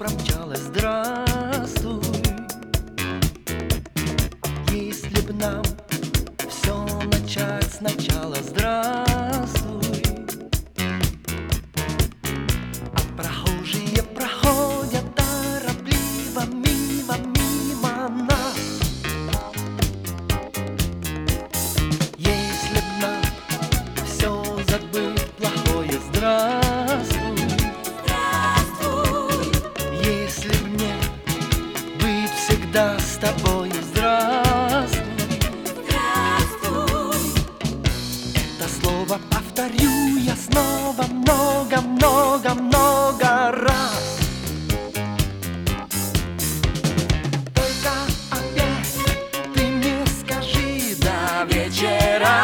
промчалась, здравствуй. Если б нам все начать сначала, здравствуй. А прохожие проходят торопливо мимо нас. Если б нам все забыть плохое, здравствуй. Здравствуй. Если б мне быть всегда с тобой, здравствуй. Здравствуй. Это слово повторю я снова много раз. Только опять ты мне скажи до вечера.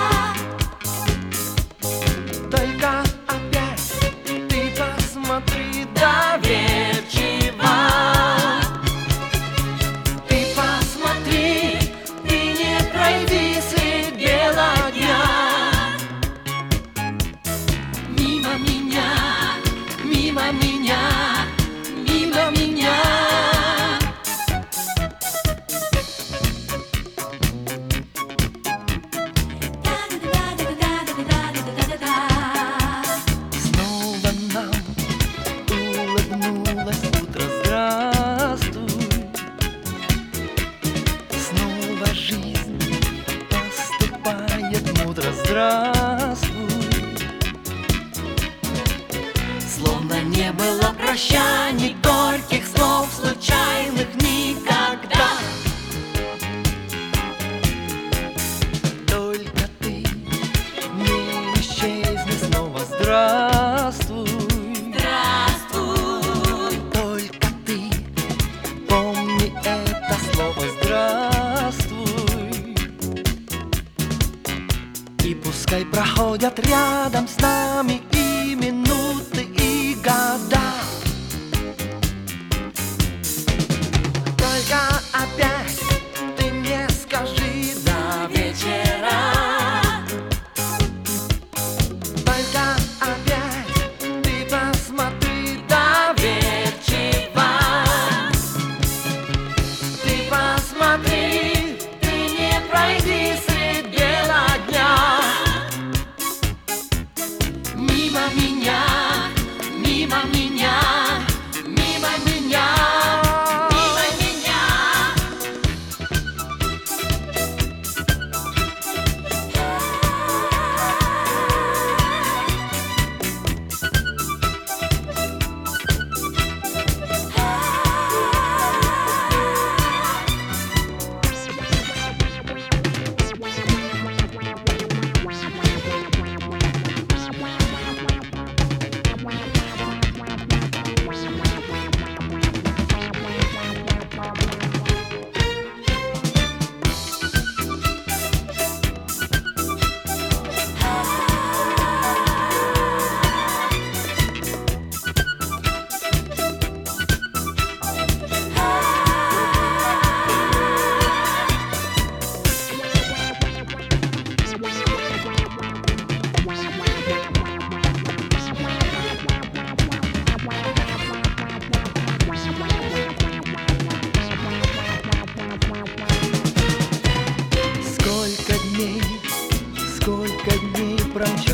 Только опять ты посмотри доверчиво. Ты посмотри, ты не пройди средь бела дня. Мимо меня, мимо меня, мимо меня. Снова нам улыбнулось утро, здравствуй. Снова жизнь поступает мудро, здравствуй. Словно не было прощаний, горьких слов, случайных никогда. Только ты не исчезни снова, здравствуй. Здравствуй. Только ты помни это слово, здравствуй. И пускай проходят рядом с нами и минуты, и года. Только опять ты мне скажи до вечера. Только опять ты посмотри доверчиво. Ты посмотри, ты не пройди средь бела дня. Мимо меня, мимо меня, мимо меня, мимо меня. Сколько дней промчалось.